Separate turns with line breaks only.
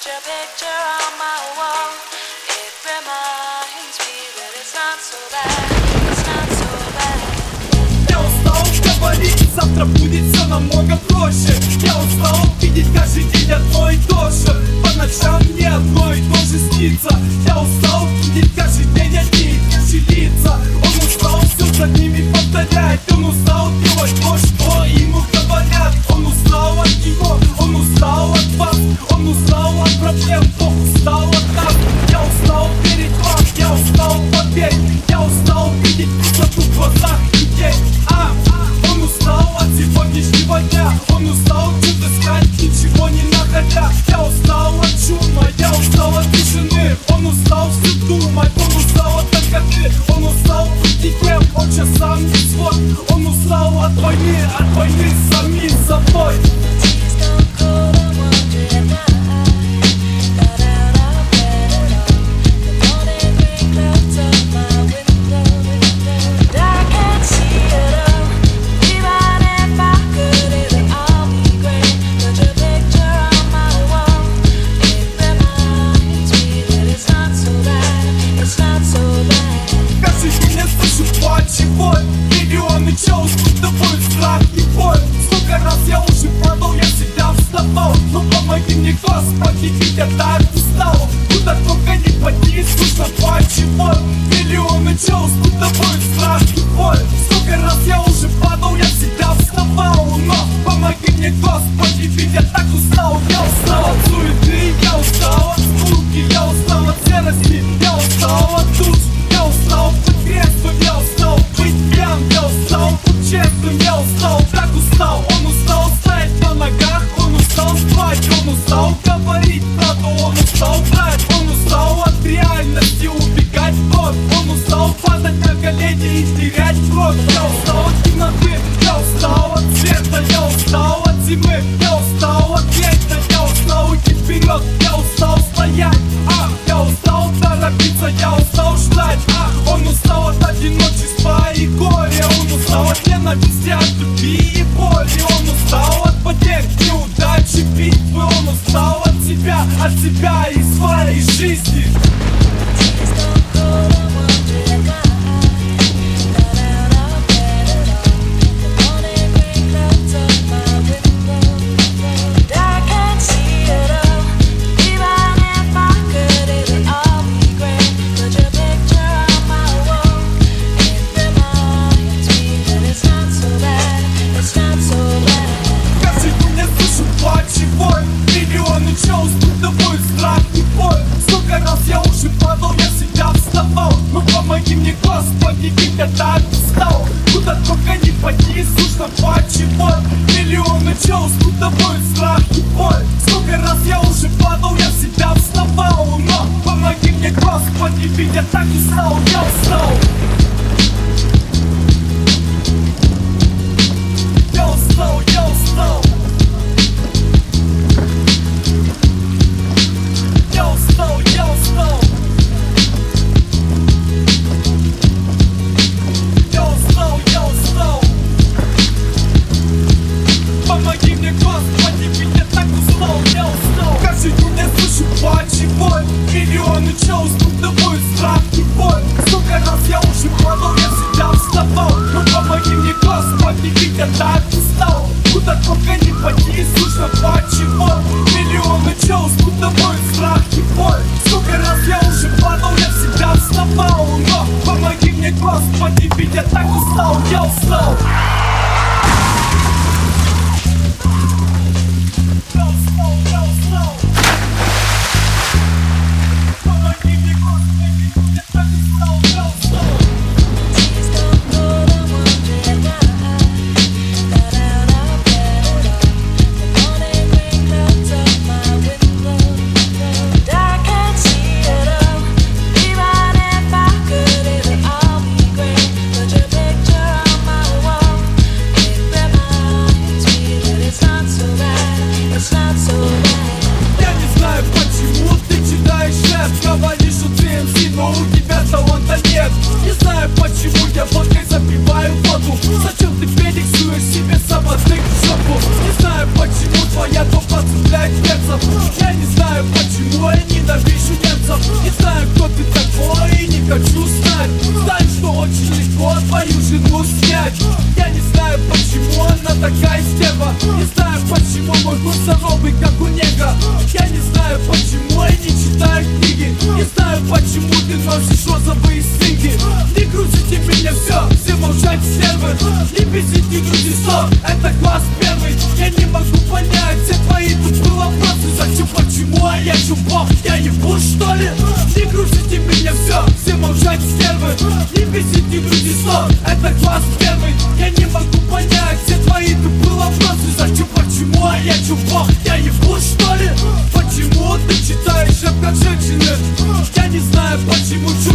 Put your picture on my wall. It reminds me that it's not so bad. It's not so bad.
Я устал говорить, завтра будет все намного проще. Я устал видеть каждый день одно и то же. По ночам мне одно и то же снится. Я устал видеть каждый день одни и те же лица. Он устал все за ними повторять. Он устал делать то, что ему говорят. Он устал от него, он устал от вас. Он устал от проблем, Бог устал от нас. Я устал верить вам, я устал поверить. Я устал видеть пустоту в глазах людей. Он устал от сегодняшнего дня. Он устал что-то искать, ничего не находя. Я устал от шума, я устал от тишины. Он устал все думать, он устал от наркоты. Он устал быть кем, он сейчас сам не свой. Он устал от войны с самим собой. Миллионы чувств, будто будет страх и боль. Сколько раз я уже падал, я себя вставал. Но помоги мне, Господи, ведь я так устал. Куда только не пойти, слышно почему. Миллионы чувств, будто будет страх и боль. Сколько раз я уже падал, я себя вставал. Но помоги мне, Господи, ведь я так устал. Я устал от суеты, я устал от скуки. Я устал от серости, я устал от душ. Я устал быть трезвым, я устал быть пьян. Я устал быть честным, я устал, так устал. Он устал стоять на ногах, он устал спать. Он устал говорить правду, он устал врать. Он устал от реальности убегать в рот. Он устал падать на колени и терять кровь. Я устал от темноты, я устал от света. Я устал от зимы, я устал от ветра. Я устал идти вперед, я устал стоять. Я устал торопиться, я устал ждать. Он устал от одиночества и горя. Он устал от ненависти, от любви и боли. Он устал от потерь, неудачи, битвы. Он устал от себя и своей жизни. Миллионы чувств, будто будет страх и боль. Сколько раз я уже падал, я себя вставал. Ну помоги мне, Господи, ведь я так устал. Куда только не пойти, слышно почему. Миллионы чувств, будто будет страх и боль. Сколько раз я уже падал, я себя вставал. Но помоги мне, Господи, ведь я так устал, я устал. Я устал, я устал. Я устал, я устал. Я устал, я устал. Помоги мне, Господи, ведь я так устал, я устал. Каждый день я слышу плач и боль. Миллионы чувств, будто будет страх и боль. Сколько раз я уже падал, я себя вставал. Но помоги мне, Господи, ведь я так устал. Куда только не пойти, слышно плач и боль. Миллионы чувств, будто будет страх и боль. Сколько раз я уже падал, я себя вставал. Но помоги мне, Господи, ведь я так устал, я устал. Я устал, я устал. Помоги мне, Господи. что ли? Не крушите меня, все молчать стервы. Не бесите люди сон, это класс первый. Я не могу понять все твои тупые вопросы. Зачем, почему, а я чувак? Я ебу, что ли? Почему ты читаешь рэп как женщины? Я не знаю почему,